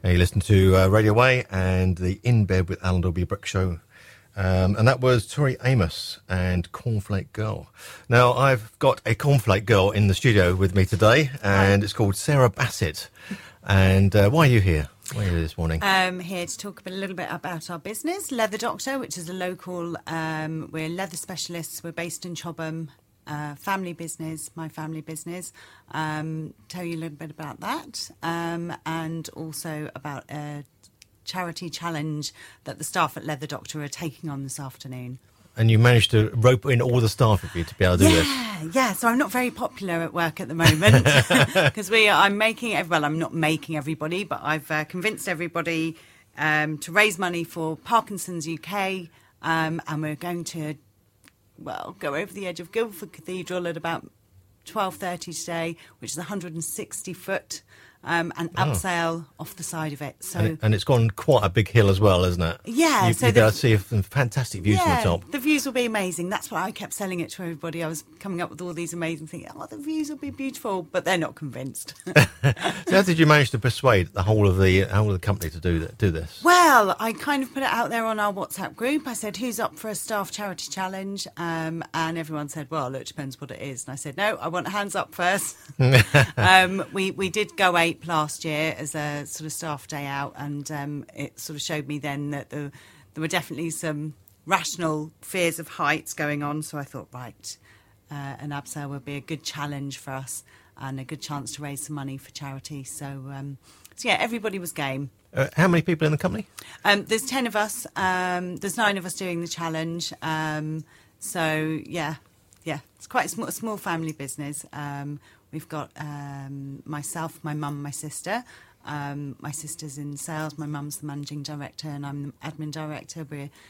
You listen to Radio Way and the In Bed with Alan Dolby Brick show. And that was Tori Amos and Cornflake Girl. Now, I've got a Cornflake Girl in the studio with me today, and it's called Sarah Bassett. And why are you here? Why are you here this morning? I'm here to talk a little bit about our business, Leather Doctor, which is a local, we're leather specialists. We're based in Chobham, family business, my family business. Tell you a little bit about that, and also about a charity challenge that the staff at Leather Doctor are taking on this afternoon. And you managed to rope in all the staff of you to be able to do this. Yeah, so I'm not very popular at work at the moment because I'm not making everybody, but I've convinced everybody to raise money for Parkinson's UK, and we're going to, go over the edge of Guildford Cathedral at about 12:30 today, which is 160 foot, and abseil off the side of it. So and it's gone quite a big hill as well, isn't it? Yeah. You'll be able to see some fantastic views from the top. The views will be amazing. That's why I kept selling it to everybody. I was coming up with all these amazing things. Oh, the views will be beautiful, but they're not convinced. So how did you manage to persuade the whole of the company to do this? Well, I kind of put it out there on our WhatsApp group. I said, who's up for a staff charity challenge? And everyone said, well, it depends what it is. And I said, no, I want hands up first. We did Go Ape last year as a sort of staff day out, and it sort of showed me then that there were definitely some rational fears of heights going on. So I thought, right, an abseil would be a good challenge for us and a good chance to raise some money for charity. So yeah, everybody was game. How many people in the company? There's 10 of us. There's 9 of us doing the challenge. So yeah, it's quite a small family business. We've got myself, my mum, my sister. My sister's in sales. My mum's the managing director, and I'm the admin director.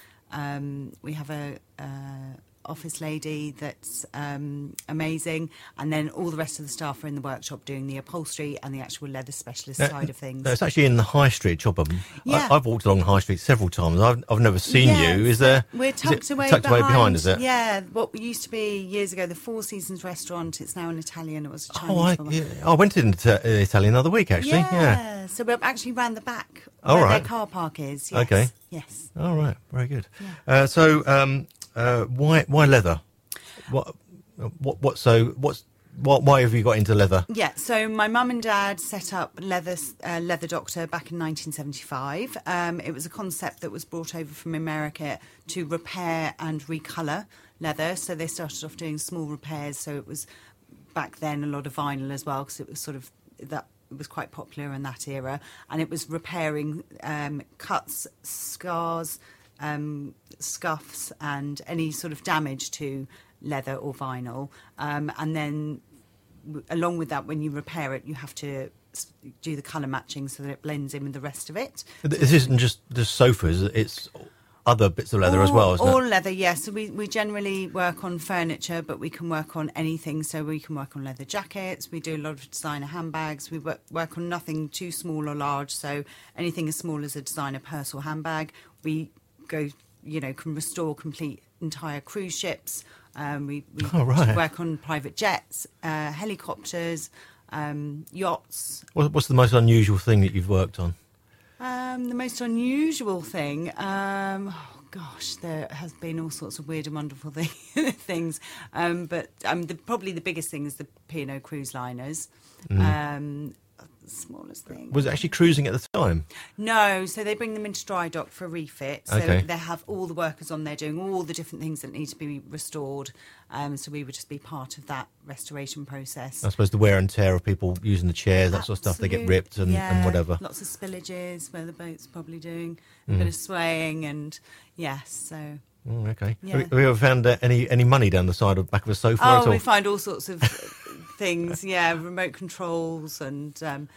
We have a office lady that's amazing, and then all the rest of the staff are in the workshop doing the upholstery and the actual leather specialist side of things. It's actually in the High Street, Chobham. Yeah. I've walked along the High Street several times. I've never seen you. Is there? We're tucked away behind, is it? Yeah, what used to be years ago the Four Seasons restaurant. It's now an Italian. It was a Chinese. I went into Italy the other week actually. Yeah. So we're actually round the back All where right. their car park is. Yes. Okay. Yes. All right. Very good. Yeah. Why leather? Why have you got into leather? Yeah, so my mum and dad set up Leather Doctor back in 1975. It was a concept that was brought over from America to repair and recolour leather. So they started off doing small repairs. So it was back then a lot of vinyl as well, because it was sort of that. It was quite popular in that era, and it was repairing cuts, scars, scuffs, and any sort of damage to leather or vinyl. And then along with that, when you repair it, you have to do the colour matching so that it blends in with the rest of it. This isn't just sofas, it's other bits of leather as well, isn't it? All leather, yes. So we generally work on furniture, but we can work on anything. So we can work on leather jackets. We do a lot of designer handbags. We work on nothing too small or large. So anything as small as a designer purse or handbag. We go, can restore complete entire cruise ships. We work on private jets, helicopters, yachts. What's the most unusual thing that you've worked on? The most unusual thing, there has been all sorts of weird and wonderful things. But probably the biggest thing is the P&O cruise liners. The smallest thing. Was it actually cruising at the time? No, so they bring them into dry dock for a refit. So Okay. they have all the workers on there doing all the different things that need to be restored. So we would just be part of that restoration process. I suppose the wear and tear of people using the chairs, that sort of stuff, they get ripped and whatever. Lots of spillages where the boat's probably doing a bit of swaying, and so... Oh, okay. Yeah. Have you ever found any money down the side or back of a sofa at all? Oh, we find all sorts of things, remote controls and,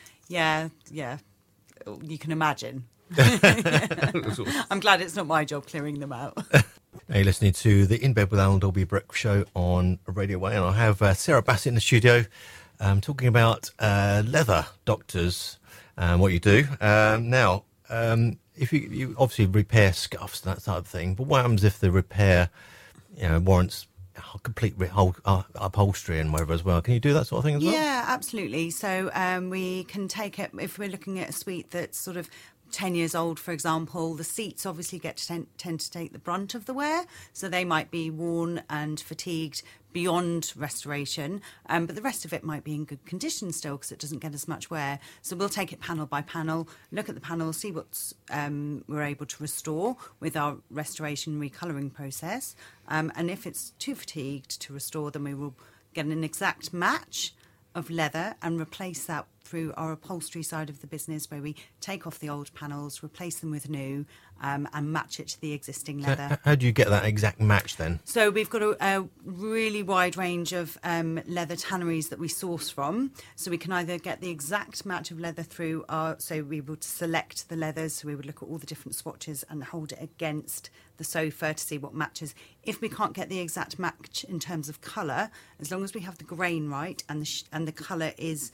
you can imagine. I'm glad it's not my job clearing them out. Now you're listening to the In Bed with Alan Dolby Brick show on Radio Way, and I have Sarah Bassett in the studio talking about leather doctors and what you do. Now, if you obviously repair scuffs and that type of thing, but what happens if the repair warrants complete whole upholstery and whatever as well. Can you do that sort of thing as well? Yeah, absolutely. So we can take it, if we're looking at a suite that's sort of 10 years old, for example, the seats obviously get to tend to take the brunt of the wear. So they might be worn and fatigued beyond restoration, but the rest of it might be in good condition still because it doesn't get as much wear. So we'll take it panel by panel, look at the panel, see what we're able to restore with our restoration recolouring process. And if it's too fatigued to restore, then we will get an exact match of leather and replace that through our upholstery side of the business, where we take off the old panels, replace them with new, and match it to the existing leather. How do you get that exact match then? So we've got a really wide range of leather tanneries that we source from. So we can either get the exact match of leather through so we would select the leathers, so we would look at all the different swatches and hold it against the sofa to see what matches. If we can't get the exact match in terms of colour, as long as we have the grain right and the colour is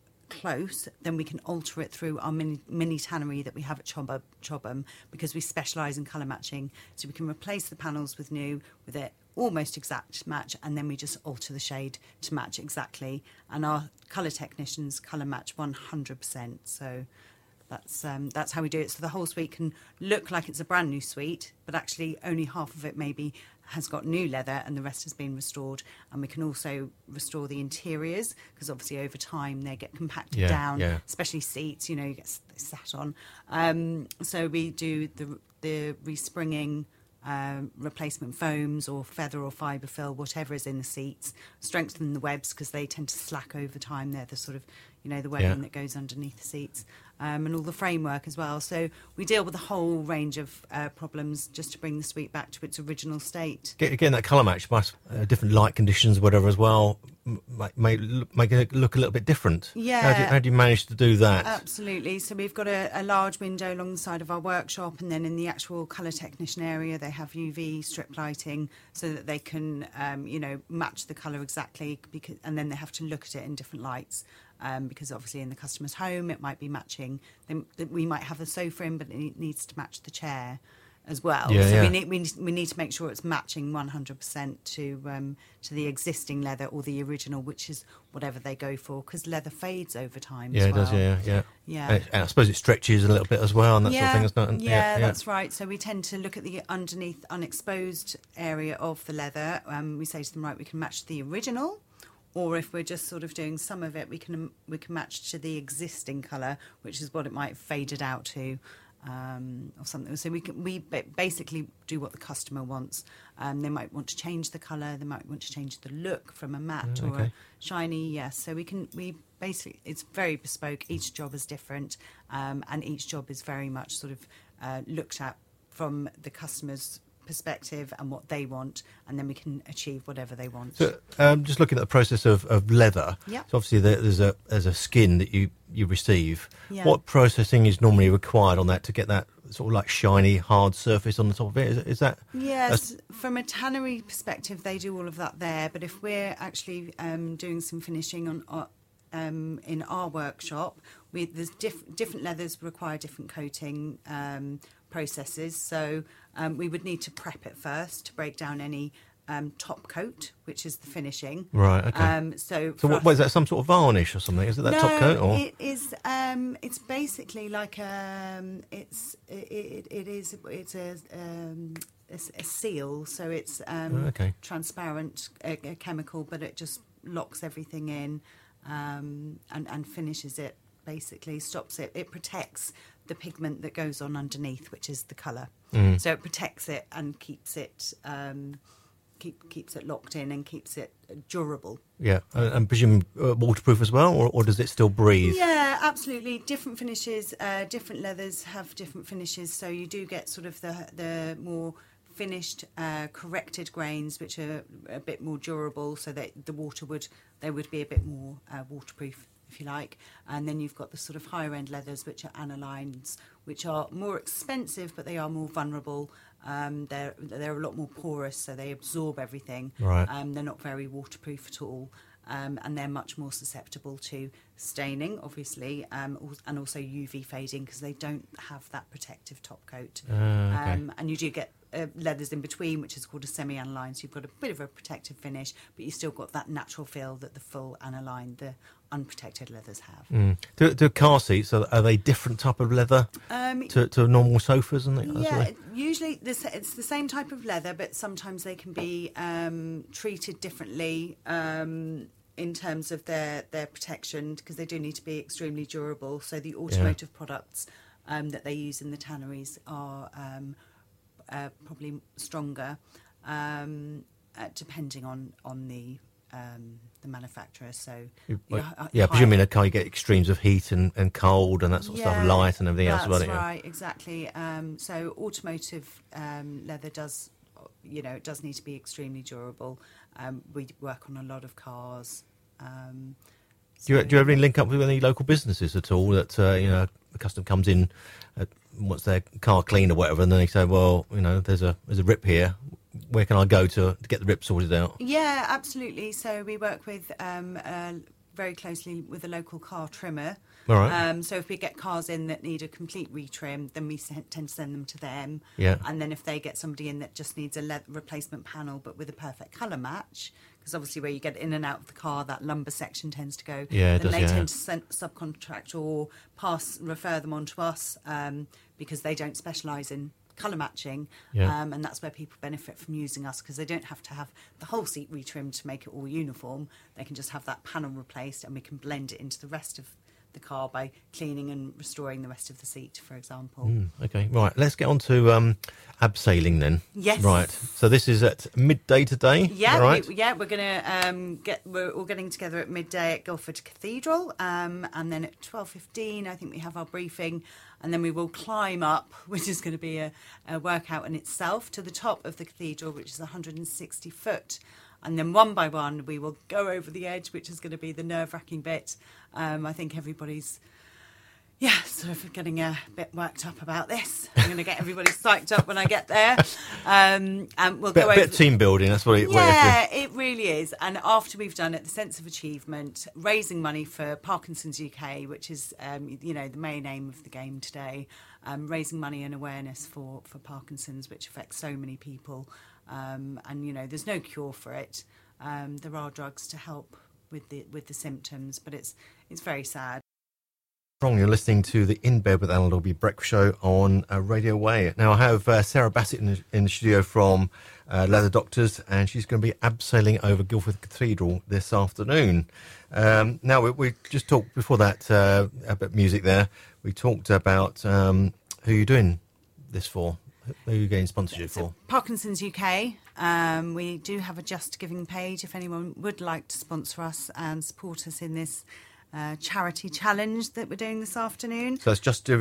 close, then we can alter it through our mini tannery that we have at Chobham, because we specialise in colour matching. So we can replace the panels with new with it almost exact match, and then we just alter the shade to match exactly. And our colour technicians colour match 100%. So that's how we do it. So the whole suite can look like it's a brand new suite, but actually only half of it maybe has got new leather and the rest has been restored. And we can also restore the interiors, because obviously over time they get compacted down, especially seats, you get sat on. So we do the respringing, replacement foams or feather or fibre fill, whatever is in the seats, strengthen the webs because they tend to slack over time. They're the sort of, the webbing that goes underneath the seats, and all the framework as well. So we deal with a whole range of problems just to bring the suite back to its original state. Again, that colour match, different light conditions, whatever as well, make it look a little bit different. Yeah. How do you manage to do that? Absolutely. So we've got a large window along the side of our workshop, and then in the actual colour technician area they have UV strip lighting so that they can match the colour exactly, and then they have to look at it in different lights. Because obviously in the customer's home it might be matching. We might have the sofa in, but it needs to match the chair as well. We need to make sure it's matching 100% to the existing leather or the original, which is whatever they go for, because leather fades over time. Yeah, as well. It does. Yeah. And I suppose it stretches a little bit as well, and that sort of thing, isn't it? Yeah, that's right. So we tend to look at the underneath unexposed area of the leather. We say to them, right, we can match the original. Or if we're just sort of doing some of it, we can match to the existing colour, which is what it might have faded out to, or something. So we basically do what the customer wants. They might want to change the colour. They might want to change the look from a matte or a shiny. Yes, so we basically, it's very bespoke. Each job is different, and each job is very much sort of looked at from the customer's perspective and what they want, and then we can achieve whatever they want. So, just looking at the process of leather, so obviously there's a skin that you receive. Yeah. What processing is normally required on that to get that sort of like shiny, hard surface on the top of it? Is that? Yes, from a tannery perspective, they do all of that there. But if we're actually doing some finishing in our workshop, there's different leathers require different coating processes. So we would need to prep it first to break down any top coat, which is the finishing. Right. Okay. So what is that? Some sort of varnish or something? Is it that top coat? Or? It is. It's basically like it's a seal. So it's transparent chemical, but it just locks everything in and finishes it. Basically, stops it. It protects the pigment that goes on underneath, which is the colour. So it protects it and keeps it keeps it locked in and keeps it durable. Yeah, and presume waterproof as well, or does it still breathe? Yeah, absolutely. Different finishes, different leathers have different finishes. So you do get sort of the more finished, corrected grains, which are a bit more durable, so that the water would be a bit more waterproof, if you like. And then you've got the sort of higher end leathers, which are anilines, which are more expensive, but they are more vulnerable. They're a lot more porous, so they absorb everything. Right. They're not very waterproof at all. and they're much more susceptible to staining, obviously, and also UV fading because they don't have that protective top coat. Okay. And you do get leathers in between, which is called a semi-aniline, so you've got a bit of a protective finish, but you still got that natural feel that the full aniline, the unprotected leathers have. Do car seats, are they different type of leather to normal sofas? And Yeah, usually it's the same type of leather, but sometimes they can be treated differently in terms of their protection, because they do need to be extremely durable. So the automotive products that they use in the tanneries are probably stronger, depending on the manufacturer. So presuming in a car you get extremes of heat and cold and that sort of stuff, light and everything else. That's right, exactly. So automotive leather does, it does need to be extremely durable. We work on a lot of cars. Do you ever link up with any local businesses at all that a customer comes in, wants their car cleaned or whatever, and then they say, well, there's a rip here. Where can I go to get the rip sorted out? Yeah, absolutely. So we work with very closely with a local car trimmer. All right. So if we get cars in that need a complete retrim, then we tend to send them to them. Yeah. And then if they get somebody in that just needs a replacement panel but with a perfect colour match, because obviously where you get in and out of the car, that lumbar section tends to go. Yeah, then they tend to subcontract or refer them on to us because they don't specialise in colour matching, and that's where people benefit from using us, because they don't have to have the whole seat retrimmed to make it all uniform. They can just have that panel replaced, and we can blend it into the rest of the car by cleaning and restoring the rest of the seat, for example. Okay, right. Let's get on to abseiling then. Yes. Right. So this is at midday today. Yeah, right? we're gonna we're all getting together at midday at Guildford Cathedral, and then at 12:15, I think we have our briefing, and then we will climb up, which is going to be a workout in itself, to the top of the cathedral, which is 160 foot. And then one by one, we will go over the edge, which is going to be the nerve-wracking bit. I think everybody's, sort of getting a bit worked up about this. I'm going to get everybody psyched up when I get there. And we'll go over... A bit of team building, that's what it is. Yeah, it really is. And after we've done it, the sense of achievement, raising money for Parkinson's UK, which is, the main aim of the game today, raising money and awareness for Parkinson's, which affects so many people. And there's no cure for it. There are drugs to help with the symptoms, but it's very sad. You're listening to the In Bed with Alan Dalby breakfast show on Radio Way. Now I have Sarah Bassett in the studio from Leather Doctors, and she's going to be abseiling over Guildford Cathedral this afternoon. Now we just talked before that about music there. We talked about who you're doing this for. Who are you getting sponsorship for? Parkinson's UK. We do have a Just Giving page if anyone would like to sponsor us and support us in this charity challenge that we're doing this afternoon. So that's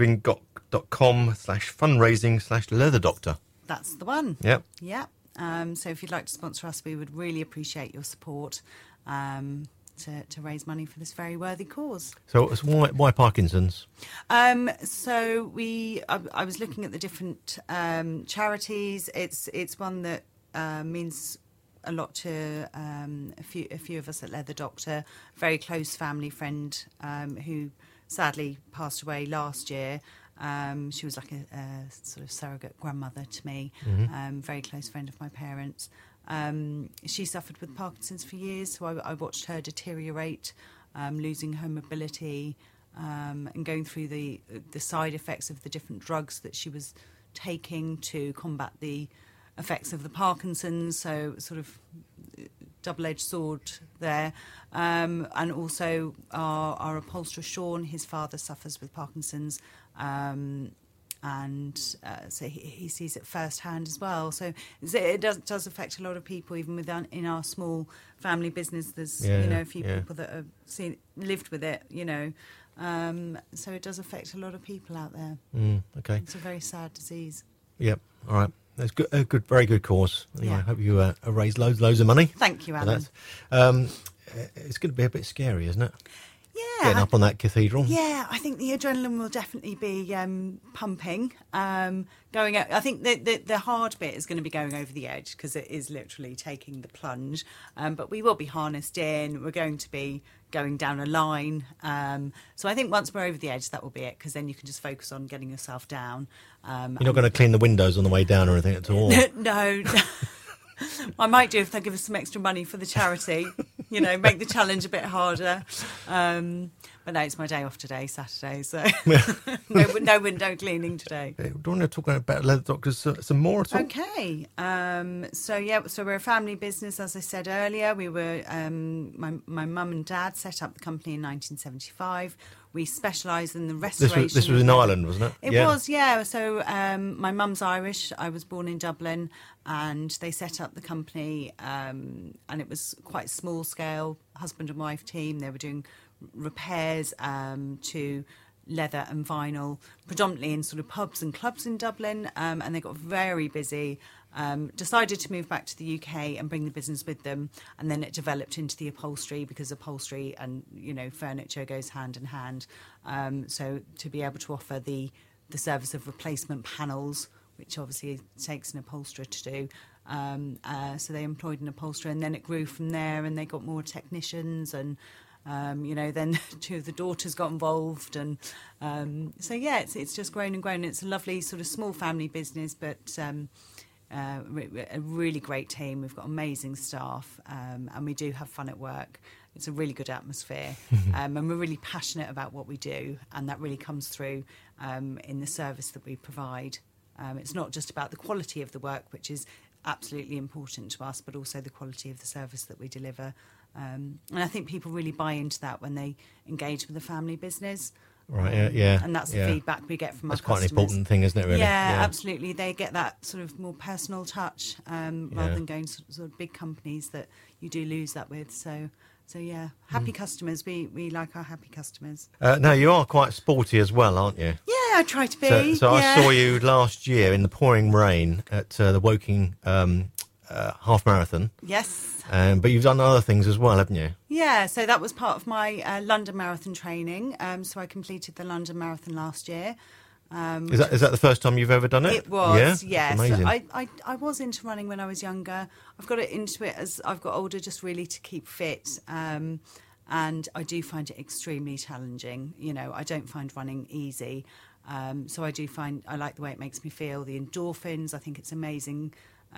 justgiving.com/fundraising/leatherdoctor. That's the one. Yep. Yeah. So if you'd like to sponsor us, we would really appreciate your support to raise money for this very worthy cause. So why Parkinson's? So I was looking at the different charities. It's one that means a lot to a few of us at Leather Doctor. A very close family friend who sadly passed away last year. She was like a sort of surrogate grandmother to me. Very close friend of my parents. She suffered with Parkinson's for years, so I watched her deteriorate, losing her mobility, and going through the side effects of the different drugs that she was taking to combat the effects of the Parkinson's. So sort of double-edged sword there. And also our upholsterer Sean, his father suffers with Parkinson's. So he sees it firsthand as well. So it does affect a lot of people, even in our small family business. There's a few people that have lived with it. So it does affect a lot of people out there. Okay, it's a very sad disease. Yep. All right. That's good. A good, very good cause. Anyway, I hope you raise loads of money. Thank you, Alan. It's going to be a bit scary, isn't it? Yeah. Getting up on that cathedral. Yeah, I think the adrenaline will definitely be pumping. Going out, I think the hard bit is going to be going over the edge because it is literally taking the plunge. But we will be harnessed in. We're going to be going down a line. So I think once we're over the edge, that will be it because then you can just focus on getting yourself down. You're not going to clean the windows on the way down or anything at all? No. I might do if they give us some extra money for the charity, make the challenge a bit harder. But no, it's my day off today, Saturday, so no window cleaning today. Do you want to talk about Leather Doctors some more at all? Okay. So we're a family business, as I said earlier. We were, my mum and dad set up the company in 1975. We specialise in the restoration. This was in Ireland, wasn't it? It was, yeah. So my mum's Irish. I was born in Dublin, and they set up the company, and it was quite small scale, husband and wife team. They were doing repairs to leather and vinyl, predominantly in sort of pubs and clubs in Dublin, and they got very busy. Decided to move back to the UK and bring the business with them, and then it developed into the upholstery because upholstery and furniture goes hand in hand. So to be able to offer the service of replacement panels, which obviously takes an upholsterer to do. So they employed an upholsterer, and then it grew from there, and they got more technicians, and then two of the daughters got involved, and it's just grown and grown. It's a lovely sort of small family business, but a really great team. We've got amazing staff, and we do have fun at work. It's a really good atmosphere, and we're really passionate about what we do, and that really comes through in the service that we provide. It's not just about the quality of the work, which is absolutely important to us, but also the quality of the service that we deliver. And I think people really buy into that when they engage with a family business. Right, yeah. And that's the feedback we get from our That's customers. quite an important thing, isn't it, really? Yeah, absolutely. They get that sort of more personal touch rather than going to sort of big companies that you do lose that with. So yeah, happy customers. We like our happy customers. Now, you are quite sporty as well, aren't you? Yeah, I try to be. So yeah. I saw you last year in the pouring rain at the Woking half marathon. Yes. But you've done other things as well, haven't you? Yeah, so that was part of my London Marathon training. So I completed the London Marathon last year. Is that the first time you've ever done it? It was, yeah. yes. Amazing. I was into running when I was younger. I've got into it as I've got older, just really to keep fit. And I do find it extremely challenging. I don't find running easy. So I like the way it makes me feel. The endorphins, I think it's amazing.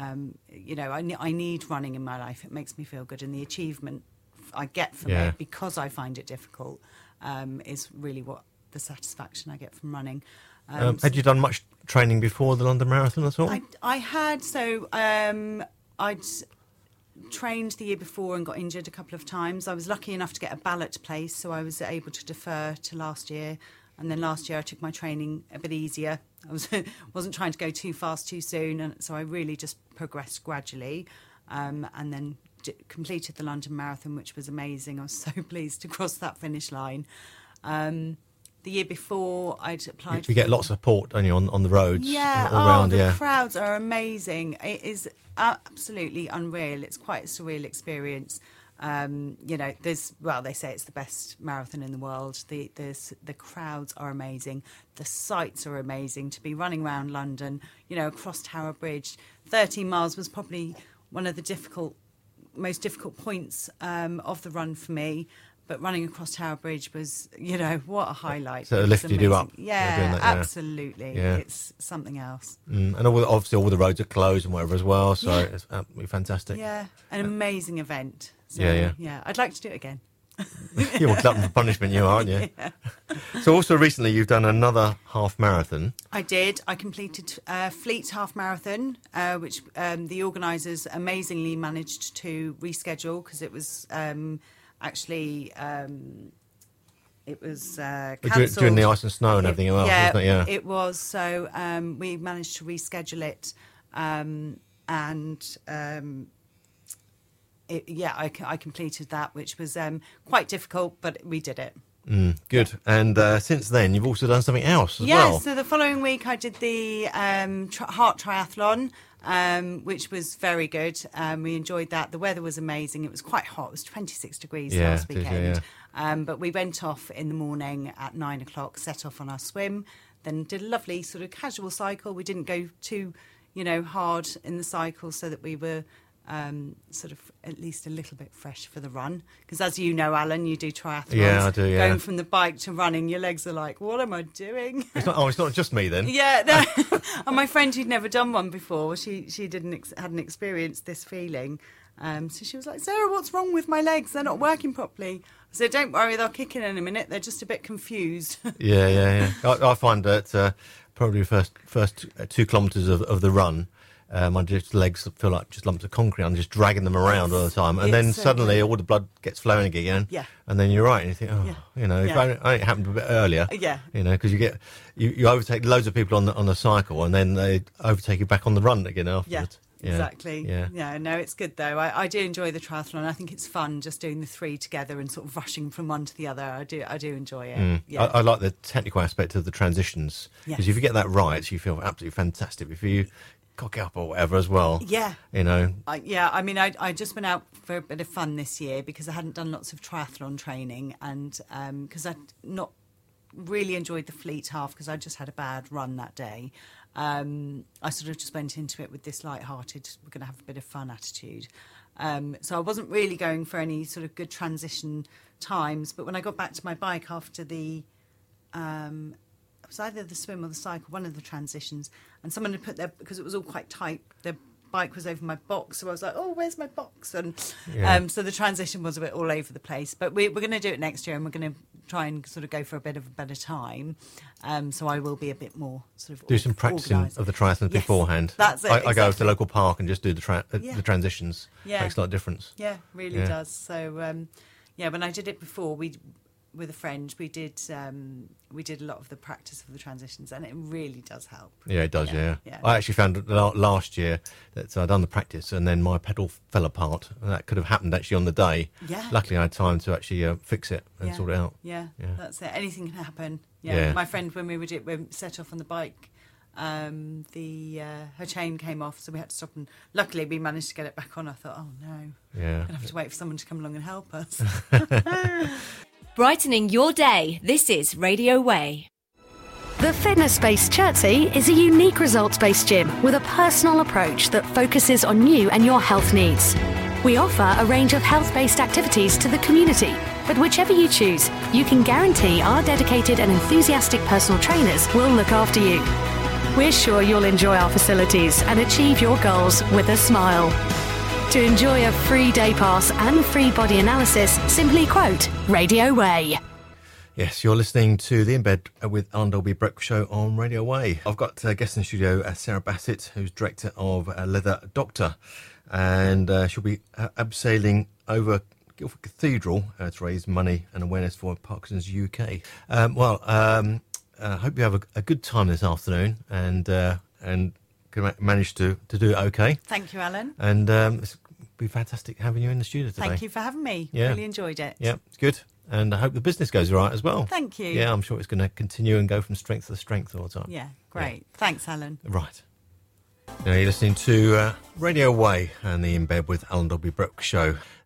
I need running in my life. It makes me feel good, and the achievement I get from it, because I find it difficult, is really what the satisfaction I get from running. Had you done much training before the London Marathon at all? I had. So I'd trained the year before and got injured a couple of times. I was lucky enough to get a ballot place, so I was able to defer to last year. And then last year I took my training a bit easier. I wasn't trying to go too fast too soon, and so I really just progressed gradually, and then completed the London Marathon, which was amazing. I was so pleased to cross that finish line. The year before, I'd applied. You get lots of support, don't you, on the roads? Yeah, all around, the crowds are amazing. It is absolutely unreal. It's quite a surreal experience. They say it's the best marathon in the world. The crowds are amazing. The sights are amazing. To be running around London, across Tower Bridge, 13 miles was probably one of the most difficult points of the run for me. But running across Tower Bridge was, what a highlight. So it lifted you up. Yeah, absolutely. Yeah. It's something else. And obviously all the roads are closed and whatever as well, so it's absolutely fantastic. Yeah, an amazing event. So, yeah, I'd like to do it again. You're glutton for punishment, you are, aren't you? Yeah. So also recently you've done another half marathon. I did. I completed Fleet Half Marathon, which the organisers amazingly managed to reschedule because it was... it was cancelled. During the ice and snow and everything else, wasn't it? Yeah, it was. So we managed to reschedule it, I completed that, which was quite difficult, but we did it. Good. And since then, you've also done something else as well. Yeah, so the following week I did the Heart Triathlon, which was very good. We enjoyed that. The weather was amazing. It was quite hot. It was 26 degrees last weekend. But we went off in the morning at 9 o'clock, set off on our swim, then did a lovely sort of casual cycle. We didn't go too, hard in the cycle so that we were sort of at least a little bit fresh for the run. Because as you know, Alan, you do triathlons. Yeah, I do, yeah. Going from the bike to running, your legs are like, what am I doing? It's not just me then. Yeah, no. And my friend who'd never done one before, she hadn't experienced this feeling. So she was like, Sarah, what's wrong with my legs? They're not working properly. I said, don't worry, they'll kick in a minute. They're just a bit confused. Yeah. I find that probably the first 2 kilometres of the run, my legs feel like just lumps of concrete. I'm just dragging them around all the time. And then suddenly all the blood gets flowing again. Yeah. And then you're right. And you think, if it happened a bit earlier. Yeah. Because you overtake loads of people on the cycle and then they overtake you back on the run again afterwards. Yeah, exactly. Yeah. No, it's good though. I do enjoy the triathlon. I think it's fun just doing the 3 together and sort of rushing from one to the other. I do enjoy it. Yeah. I like the technical aspect of the transitions. Because if you get that right, you feel absolutely fantastic. If you cock it up or whatever as well. Yeah. I just went out for a bit of fun this year because I hadn't done lots of triathlon training and because I'd not really enjoyed the Fleet half because I just had a bad run that day. I sort of just went into it with this light-hearted, we're going to have a bit of fun attitude. So I wasn't really going for any sort of good transition times, but when I got back to my bike after it was either the swim or the cycle, one of the transitions, and someone had put because it was all quite tight, their bike was over my box, so I was like, oh, where's my box? And so the transition was a bit all over the place, but we're going to do it next year and we're going to try and sort of go for a bit of a better time. So I will be a bit more sort of do some practicing organised. of the triathlon beforehand. That's it. I go to the local park and just do the transitions. Yeah. Makes a lot of difference. Yeah, really does. So when I did it before, with a friend, we did a lot of the practice of the transitions, and it really does help. Yeah, it does. Yeah. I actually found last year that I'd done the practice, and then my pedal fell apart, and that could have happened actually on the day. Yeah. Luckily, I had time to actually fix it and sort it out. Yeah, that's it. Anything can happen. Yeah. My friend, when we set off on the bike, her chain came off, so we had to stop, and luckily we managed to get it back on. I thought, oh no, I'm gonna have to wait for someone to come along and help us. Brightening your day, this is Radio Way. The Fitness Space Chertsey is a unique results-based gym with a personal approach that focuses on you and your health needs. We offer a range of health-based activities to the community, but whichever you choose, you can guarantee our dedicated and enthusiastic personal trainers will look after you. We're sure you'll enjoy our facilities and achieve your goals with a smile. To enjoy a free day pass and free body analysis, simply quote Radio Way. Yes, you're listening to The In Bed with Alan Dolby Breakfast Show on Radio Way. I've got a guest in the studio, Sarah Bassett, who's director of Leather Doctor, and she'll be abseiling over Guildford Cathedral to raise money and awareness for Parkinson's UK. I hope you have a good time this afternoon and can manage to do it okay. Thank you, Alan. And it's be fantastic having you in the studio today. Thank you for having me. Yeah. Really enjoyed it. Yeah, it's good. And I hope the business goes all right as well. Thank you. Yeah, I'm sure it's going to continue and go from strength to strength all the time. Yeah, great. Yeah. Thanks, Alan. Right. Now you're listening to Radio Way and the In Bed with Alan Dolby Breakfast Show.